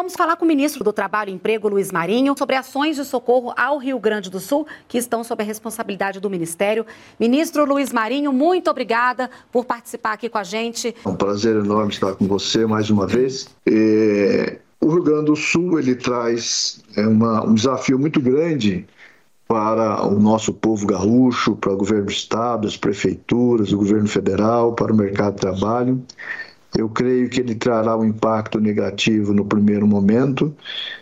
vamos falar com o ministro do Trabalho e Emprego, Luiz Marinho, sobre ações de socorro ao Rio Grande do Sul, que estão sob a responsabilidade do Ministério. Ministro Luiz Marinho, muito obrigada por participar aqui com a gente. É um prazer enorme estar com você mais uma vez. O Rio Grande do Sul, ele traz um desafio muito grande para o nosso povo gaúcho, para o governo do estado, as prefeituras, o governo federal, para o mercado de trabalho. Eu creio que ele trará um impacto negativo no primeiro momento,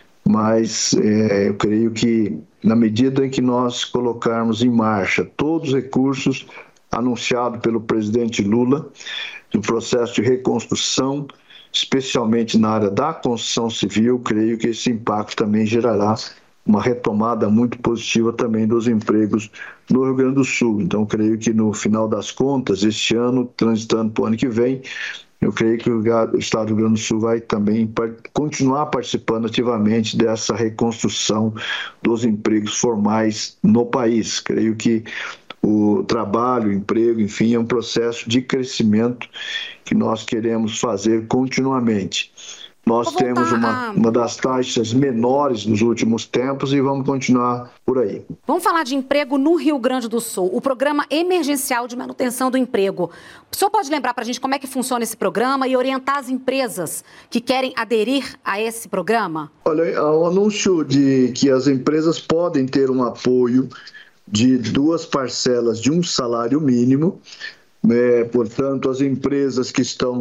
mas eu creio que na medida em que nós colocarmos em marcha todos os recursos anunciados pelo presidente Lula, do processo de reconstrução, especialmente na área da construção civil, creio que esse impacto também gerará uma retomada muito positiva também dos empregos no Rio Grande do Sul. Então, creio que no final das contas, este ano, transitando para o ano que vem, eu creio que o Estado do Rio Grande do Sul vai também continuar participando ativamente dessa reconstrução dos empregos formais no país. Creio que o trabalho, o emprego, enfim, é um processo de crescimento que nós queremos fazer continuamente. Nós temos uma das taxas menores nos últimos tempos e vamos continuar por aí. Vamos falar de emprego no Rio Grande do Sul, o Programa Emergencial de Manutenção do Emprego. O senhor pode lembrar para a gente como é que funciona esse programa e orientar as empresas que querem aderir a esse programa? Olha, o anúncio de que as empresas podem ter um apoio de 2 parcelas de um salário mínimo. Portanto, as empresas que estão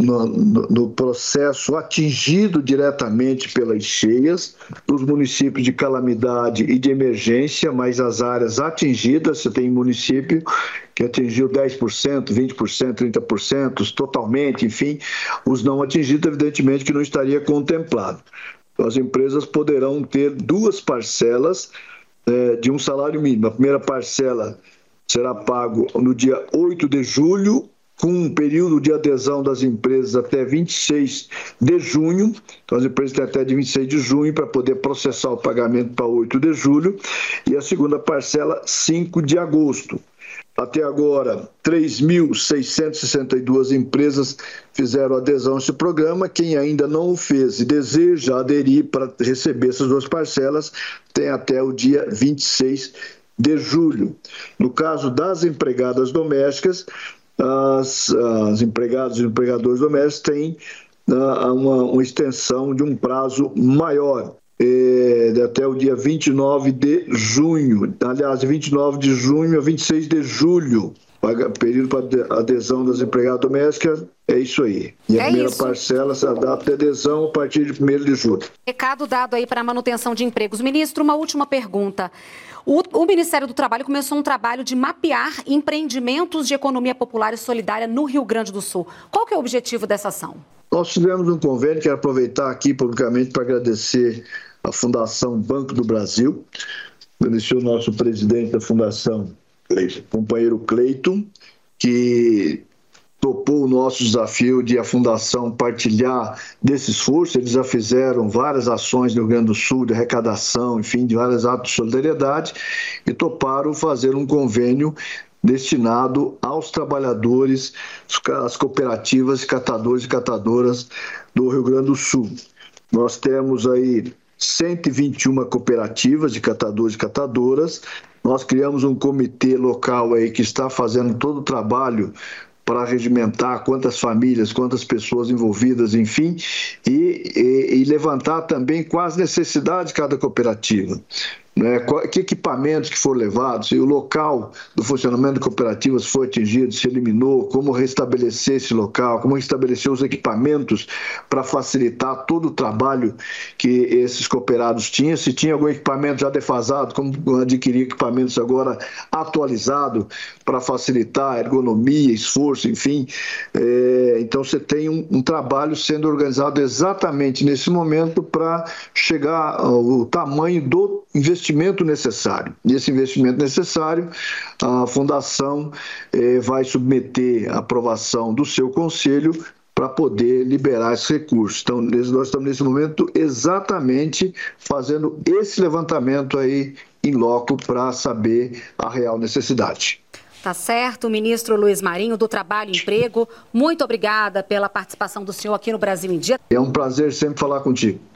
no processo atingido diretamente pelas cheias, os municípios de calamidade e de emergência, mas as áreas atingidas, você tem município que atingiu 10%, 20%, 30%, totalmente, enfim, os não atingidos, evidentemente, que não estaria contemplado. Então, as empresas poderão ter 2 parcelas de um salário mínimo. A primeira parcela será pago no dia 8 de julho, com um período de adesão das empresas até 26 de junho. Então, as empresas têm até de 26 de junho para poder processar o pagamento para 8 de julho. E a segunda parcela, 5 de agosto. Até agora, 3.662 empresas fizeram adesão a esse programa. Quem ainda não o fez e deseja aderir para receber essas 2 parcelas, tem até o dia 26 de julho. No caso das empregadas domésticas, as empregadas e empregadores domésticos têm uma extensão de um prazo maior, até o dia 29 de junho. Aliás, de 29 de junho a 26 de julho. Período para adesão das empregadas domésticas, é isso aí. E a primeira parcela se adapta à adesão a partir de 1º de julho. Recado dado aí para a manutenção de empregos. Ministro, uma última pergunta. O Ministério do Trabalho começou um trabalho de mapear empreendimentos de economia popular e solidária no Rio Grande do Sul. Qual que é o objetivo dessa ação? Nós tivemos um convênio, quero aproveitar aqui publicamente para agradecer a Fundação Banco do Brasil, agradecer o nosso presidente da Fundação, companheiro Cleiton, que topou o nosso desafio de a Fundação partilhar desse esforço. Eles já fizeram várias ações no Rio Grande do Sul, de arrecadação, enfim, de vários atos de solidariedade, e toparam fazer um convênio destinado aos trabalhadores, às cooperativas, catadores e catadoras do Rio Grande do Sul. Nós temos aí 121 cooperativas de catadores e catadoras. Nós criamos um comitê local aí que está fazendo todo o trabalho para regimentar quantas famílias, quantas pessoas envolvidas, enfim, e levantar também quais necessidades de cada cooperativa. Que equipamentos que foram levados, se o local do funcionamento da cooperativa foi atingido, se eliminou, como restabelecer esse local, como restabelecer os equipamentos para facilitar todo o trabalho que esses cooperados tinham, se tinha algum equipamento já defasado, como adquirir equipamentos agora atualizados para facilitar a ergonomia, esforço, enfim. Então você tem um trabalho sendo organizado exatamente nesse momento para chegar ao tamanho do investimento necessário. E esse investimento necessário, a Fundação vai submeter a aprovação do seu conselho para poder liberar esses recursos. Então, nós estamos nesse momento exatamente fazendo esse levantamento aí em loco para saber a real necessidade. Tá certo, ministro Luiz Marinho, do Trabalho e Emprego. Muito obrigada pela participação do senhor aqui no Brasil em Dia. É um prazer sempre falar contigo.